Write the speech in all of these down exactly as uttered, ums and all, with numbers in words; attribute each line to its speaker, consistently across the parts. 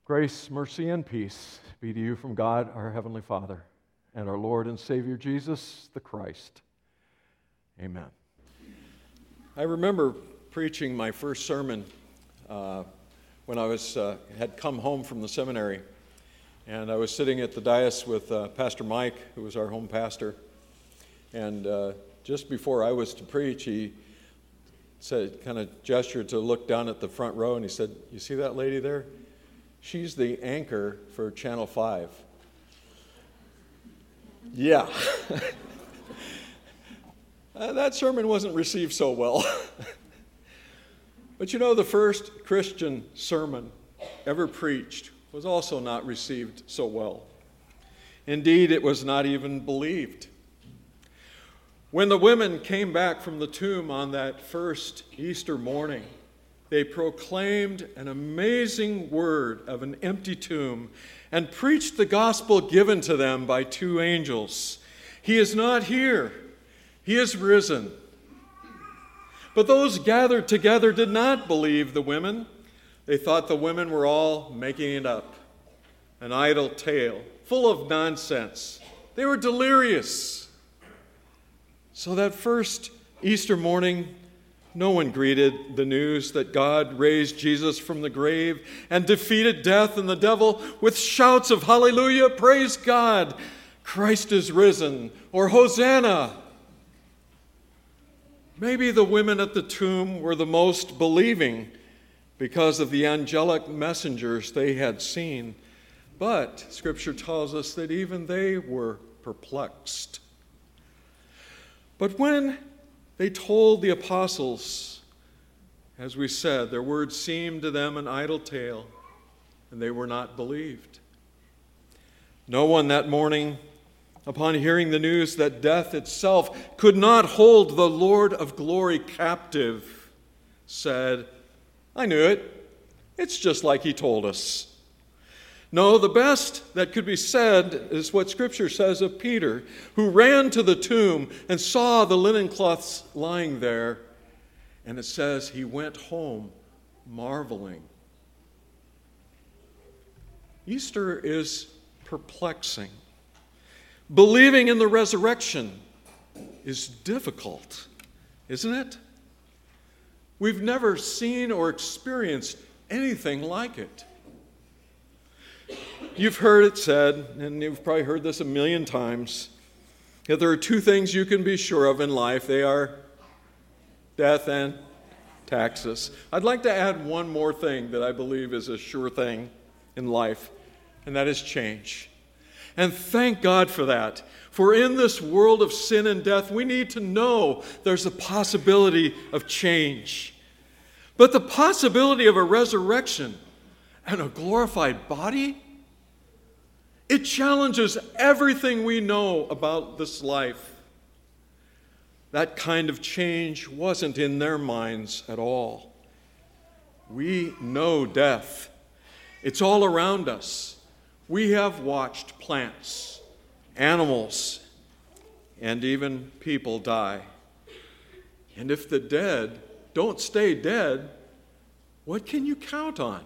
Speaker 1: Grace, mercy, and peace be to you from God, our Heavenly Father, and our Lord and Savior Jesus the Christ. Amen. I remember preaching my first sermon uh, when I was uh, had come home from the seminary, and I was sitting at the dais with uh, Pastor Mike, who was our home pastor, and uh, just before I was to preach, he said, kind of gestured to look down at the front row, and he said, "You see that lady there? She's the anchor for Channel five. Yeah. uh, that sermon wasn't received so well. But you know, the first Christian sermon ever preached was also not received so well. Indeed, it was not even believed. When the women came back from the tomb on that first Easter morning, they proclaimed an amazing word of an empty tomb and preached the gospel given to them by two angels. He is not here. He is risen. But those gathered together did not believe the women. They thought the women were all making it up, an idle tale, full of nonsense. They were delirious. So that first Easter morning, no one greeted the news that God raised Jesus from the grave and defeated death and the devil with shouts of hallelujah, praise God, Christ is risen, or Hosanna. Maybe the women at the tomb were the most believing because of the angelic messengers they had seen. But Scripture tells us that even they were perplexed. But when they told the apostles, as we said, their words seemed to them an idle tale, and they were not believed. No one that morning, upon hearing the news that death itself could not hold the Lord of glory captive, said, "I knew it. It's just like he told us." No, the best that could be said is what Scripture says of Peter, who ran to the tomb and saw the linen cloths lying there, and it says he went home marveling. Easter is perplexing. Believing in the resurrection is difficult, isn't it? We've never seen or experienced anything like it. You've heard it said, and you've probably heard this a million times, that there are two things you can be sure of in life. They are death and taxes. I'd like to add one more thing that I believe is a sure thing in life, and that is change. And thank God for that. For in this world of sin and death, we need to know there's a possibility of change. But the possibility of a resurrection and a glorified body, it challenges everything we know about this life. That kind of change wasn't in their minds at all. We know death. It's all around us. We have watched plants, animals, and even people die. And if the dead don't stay dead, what can you count on?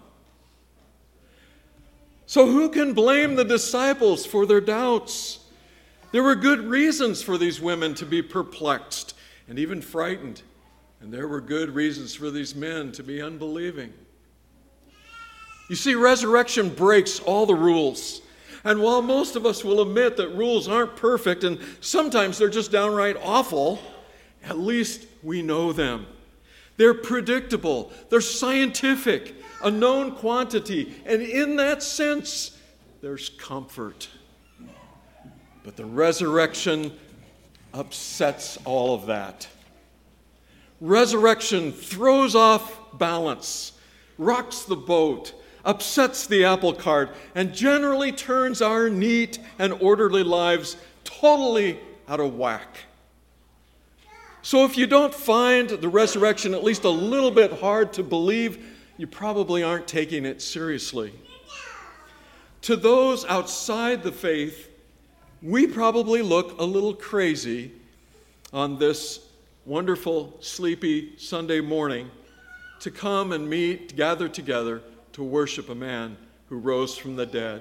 Speaker 1: So who can blame the disciples for their doubts? There were good reasons for these women to be perplexed and even frightened. And there were good reasons for these men to be unbelieving. You see, resurrection breaks all the rules. And while most of us will admit that rules aren't perfect and sometimes they're just downright awful, at least we know them. They're predictable. They're scientific, a known quantity. And in that sense, there's comfort. But the resurrection upsets all of that. Resurrection throws off balance, rocks the boat, upsets the apple cart, and generally turns our neat and orderly lives totally out of whack. So if you don't find the resurrection at least a little bit hard to believe, you probably aren't taking it seriously. To those outside the faith, we probably look a little crazy on this wonderful, sleepy Sunday morning to come and meet, gather together to worship a man who rose from the dead.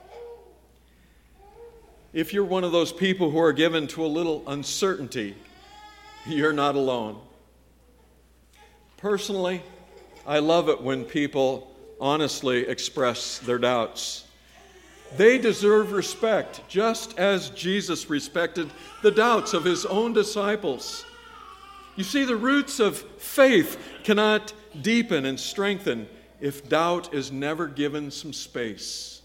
Speaker 1: If you're one of those people who are given to a little uncertainty, you're not alone. Personally, I love it when people honestly express their doubts. They deserve respect, just as Jesus respected the doubts of his own disciples. You see, the roots of faith cannot deepen and strengthen if doubt is never given some space.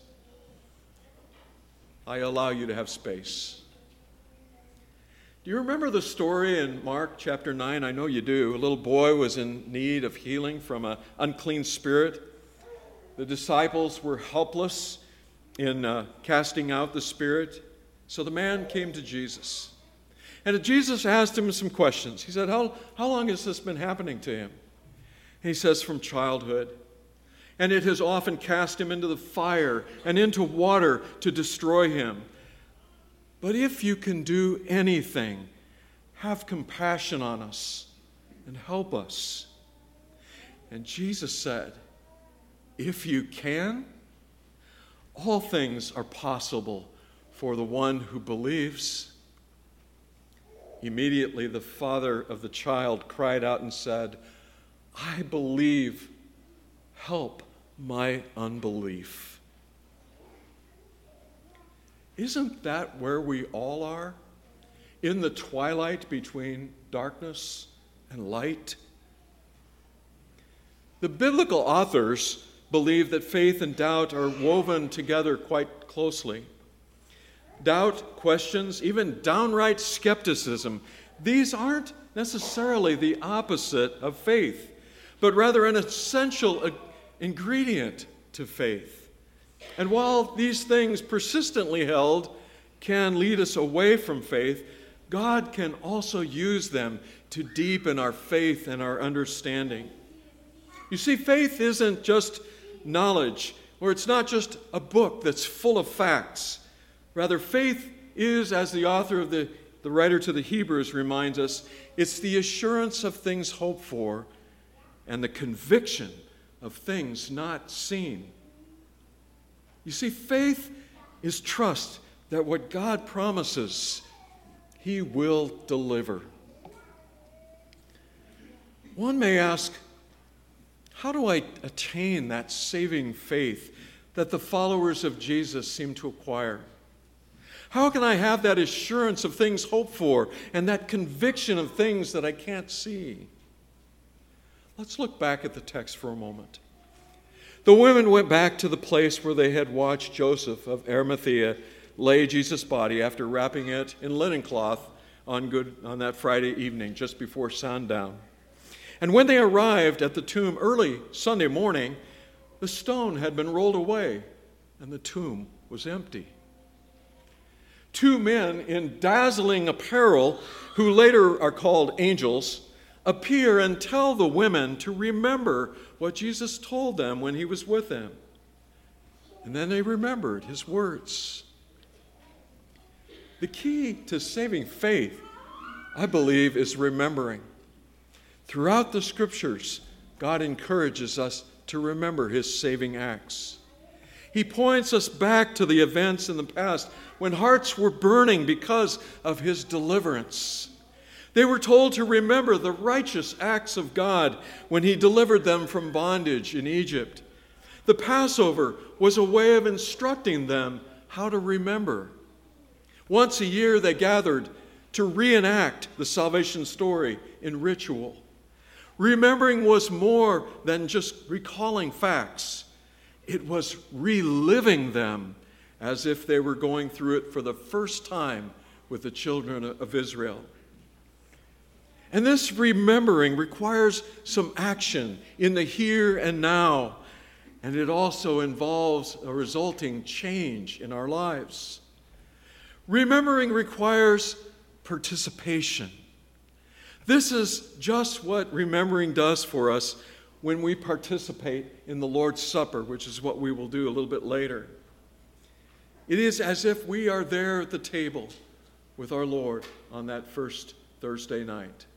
Speaker 1: I allow you to have space. Do you remember the story in Mark chapter nine? I know you do. A little boy was in need of healing from an unclean spirit. The disciples were helpless in uh, casting out the spirit. So the man came to Jesus. And Jesus asked him some questions. He said, how, how long has this been happening to him? And he says, from childhood. And it has often cast him into the fire and into water to destroy him. But if you can do anything, have compassion on us and help us. And Jesus said, if you can, all things are possible for the one who believes. Immediately the father of the child cried out and said, I believe, help my unbelief. Isn't that where we all are? In the twilight between darkness and light? The biblical authors believe that faith and doubt are woven together quite closely. Doubt, questions, even downright skepticism, these aren't necessarily the opposite of faith, but rather an essential ingredient to faith. And while these things persistently held can lead us away from faith, God can also use them to deepen our faith and our understanding. You see, faith isn't just knowledge, or it's not just a book that's full of facts. Rather, faith is, as the author of the, the writer to the Hebrews reminds us, it's the assurance of things hoped for and the conviction of things not seen. You see, faith is trust that what God promises, He will deliver. One may ask, how do I attain that saving faith that the followers of Jesus seem to acquire? How can I have that assurance of things hoped for and that conviction of things that I can't see? Let's look back at the text for a moment. The women went back to the place where they had watched Joseph of Arimathea lay Jesus' body after wrapping it in linen cloth on, good, on that Friday evening, just before sundown. And when they arrived at the tomb early Sunday morning, the stone had been rolled away and the tomb was empty. Two men in dazzling apparel, who later are called angels, appear and tell the women to remember what Jesus told them when he was with them. And then they remembered his words. The key to saving faith, I believe, is remembering. Throughout the Scriptures, God encourages us to remember his saving acts. He points us back to the events in the past when hearts were burning because of his deliverance. They were told to remember the righteous acts of God when he delivered them from bondage in Egypt. The Passover was a way of instructing them how to remember. Once a year they gathered to reenact the salvation story in ritual. Remembering was more than just recalling facts. It was reliving them as if they were going through it for the first time with the children of Israel. And this remembering requires some action in the here and now, and it also involves a resulting change in our lives. Remembering requires participation. This is just what remembering does for us when we participate in the Lord's Supper, which is what we will do a little bit later. It is as if we are there at the table with our Lord on that first Thursday night.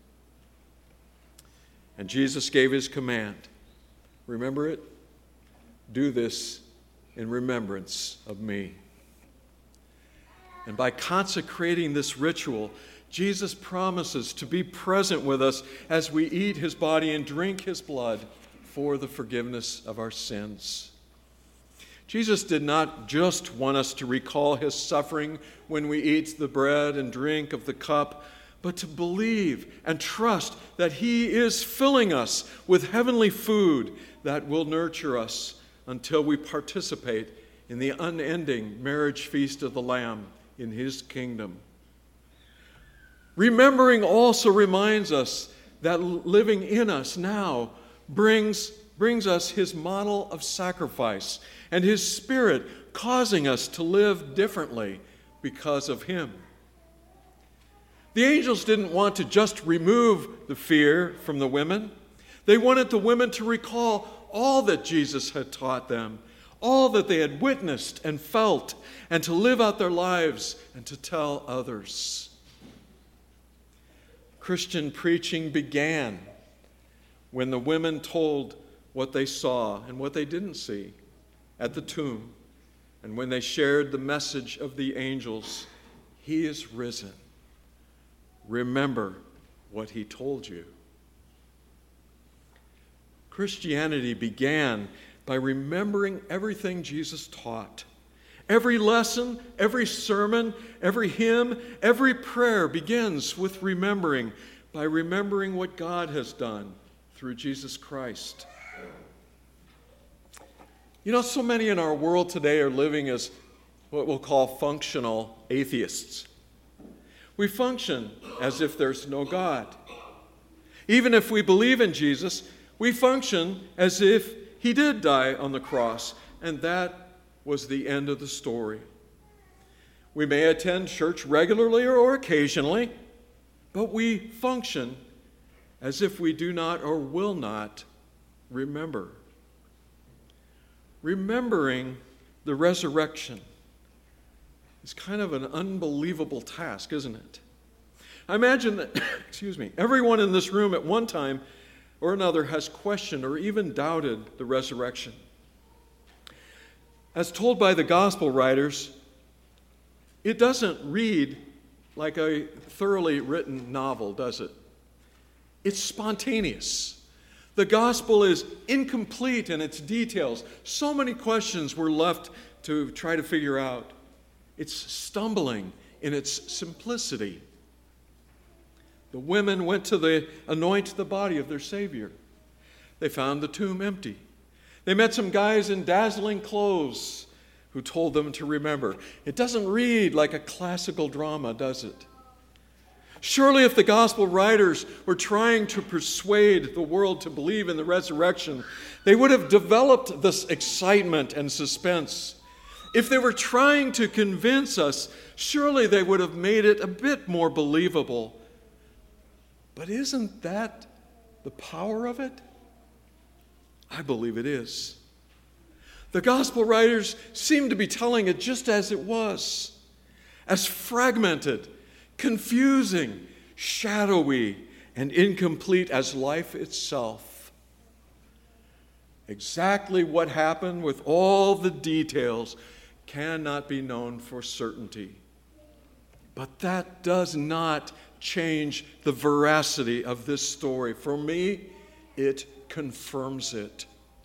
Speaker 1: And Jesus gave his command. Remember it? Do this in remembrance of me. And by consecrating this ritual, Jesus promises to be present with us as we eat his body and drink his blood for the forgiveness of our sins. Jesus did not just want us to recall his suffering when we eat the bread and drink of the cup, but to believe and trust that he is filling us with heavenly food that will nurture us until we participate in the unending marriage feast of the Lamb in his kingdom. Remembering also reminds us that living in us now brings, brings us his model of sacrifice and his Spirit causing us to live differently because of him. The angels didn't want to just remove the fear from the women. They wanted the women to recall all that Jesus had taught them, all that they had witnessed and felt, and to live out their lives and to tell others. Christian preaching began when the women told what they saw and what they didn't see at the tomb, and when they shared the message of the angels, he is risen. Remember what he told you. Christianity began by remembering everything Jesus taught. Every lesson, every sermon, every hymn, every prayer begins with remembering, by remembering what God has done through Jesus Christ. You know, so many in our world today are living as what we'll call functional atheists. We function as if there's no God. Even if we believe in Jesus, we function as if he did die on the cross, and that was the end of the story. We may attend church regularly or occasionally, but we function as if we do not or will not remember. Remembering the resurrection is kind of an unbelievable task, isn't it? I imagine that, excuse me, everyone in this room at one time or another has questioned or even doubted the resurrection. As told by the gospel writers, it doesn't read like a thoroughly written novel, does it? It's spontaneous. The gospel is incomplete in its details. So many questions were left to try to figure out. It's stumbling in its simplicity. The women went to the, anoint the body of their Savior. They found the tomb empty. They met some guys in dazzling clothes who told them to remember. It doesn't read like a classical drama, does it? Surely if the gospel writers were trying to persuade the world to believe in the resurrection, they would have developed this excitement and suspense. If they were trying to convince us, surely they would have made it a bit more believable. But isn't that the power of it? I believe it is. The gospel writers seem to be telling it just as it was, as fragmented, confusing, shadowy, and incomplete as life itself. Exactly what happened with all the details cannot be known for certainty. But that does not change the veracity of this story. For me, it confirms it.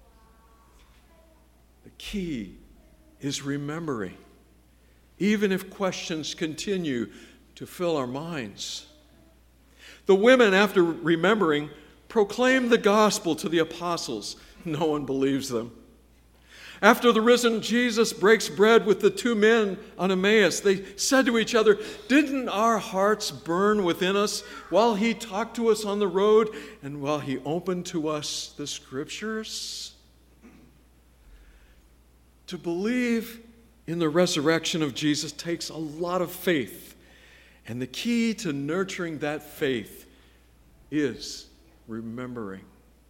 Speaker 1: The key is remembering, even if questions continue to fill our minds. The women, after remembering, proclaimed the gospel to the apostles. No one believes them. After the risen Jesus breaks bread with the two men on Emmaus, they said to each other, "Didn't our hearts burn within us while he talked to us on the road and while he opened to us the scriptures?" To believe in the resurrection of Jesus takes a lot of faith, and the key to nurturing that faith is remembering.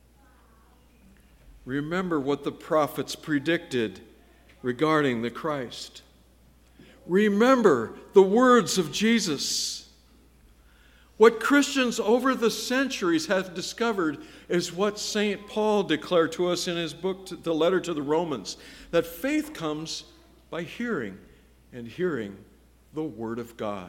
Speaker 1: Remember what the prophets predicted regarding the Christ. Remember the words of Jesus. What Christians over the centuries have discovered is what Saint Paul declared to us in his book, the letter to the Romans, that faith comes by hearing, and hearing the Word of God.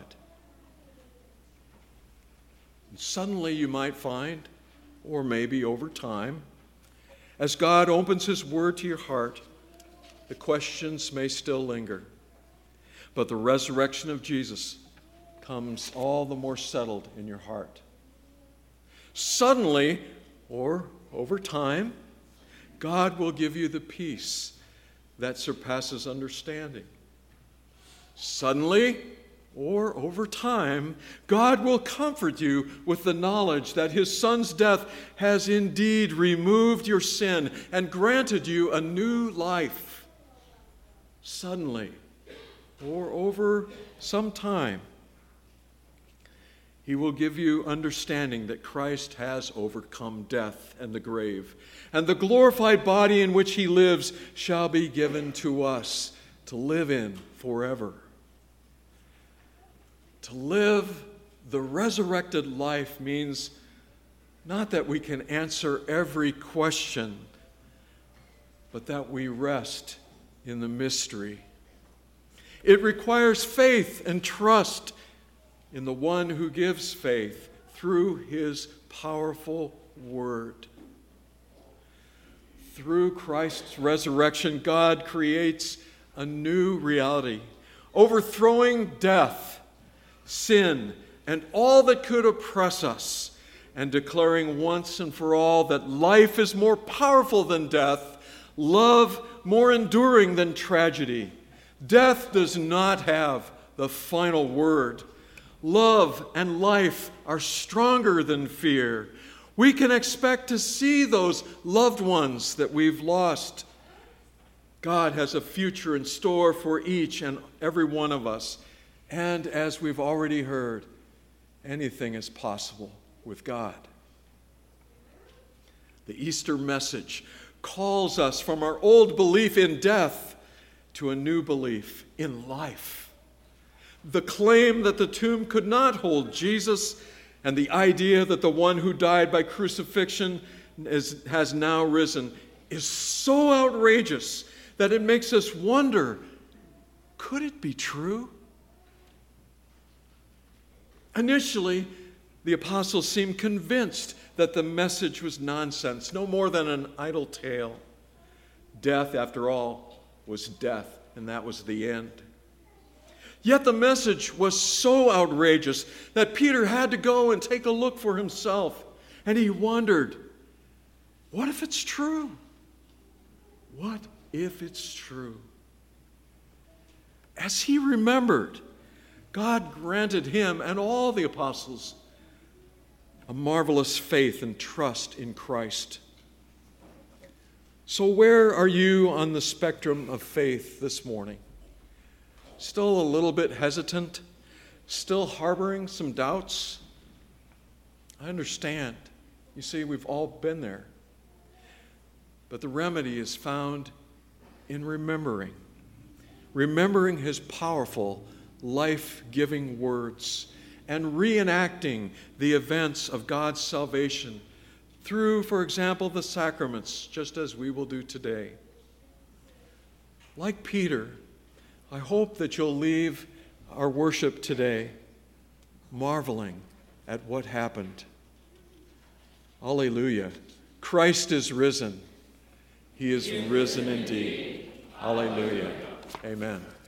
Speaker 1: And suddenly you might find, or maybe over time, as God opens His Word to your heart, the questions may still linger. But the resurrection of Jesus comes all the more settled in your heart. Suddenly, or over time, God will give you the peace that surpasses understanding. Suddenly, or over time, God will comfort you with the knowledge that His Son's death has indeed removed your sin and granted you a new life. Suddenly, or over some time, He will give you understanding that Christ has overcome death and the grave, and the glorified body in which He lives shall be given to us to live in forever. To live the resurrected life means not that we can answer every question, but that we rest in the mystery. It requires faith and trust in the one who gives faith through His powerful Word. Through Christ's resurrection, God creates a new reality, overthrowing death, sin, and all that could oppress us, and declaring once and for all that life is more powerful than death, love more enduring than tragedy. Death does not have the final word. Love and life are stronger than fear. We can expect to see those loved ones that we've lost. God has a future in store for each and every one of us. And as we've already heard, anything is possible with God. The Easter message calls us from our old belief in death to a new belief in life. The claim that the tomb could not hold Jesus, and the idea that the one who died by crucifixion is, has now risen, is so outrageous that it makes us wonder, could it be true? Initially, the apostles seemed convinced that the message was nonsense, no more than an idle tale. Death, after all, was death, and that was the end. Yet the message was so outrageous that Peter had to go and take a look for himself, and he wondered, what if it's true? What if it's true? As he remembered, God granted him and all the apostles a marvelous faith and trust in Christ. So where are you on the spectrum of faith this morning? Still a little bit hesitant? Still harboring some doubts? I understand. You see, we've all been there. But the remedy is found in remembering. Remembering His powerful, life-giving words and reenacting the events of God's salvation through, for example, the sacraments, just as we will do today. Like Peter, I hope that you'll leave our worship today marveling at what happened. Alleluia. Christ is risen. He is risen indeed. Alleluia. Amen.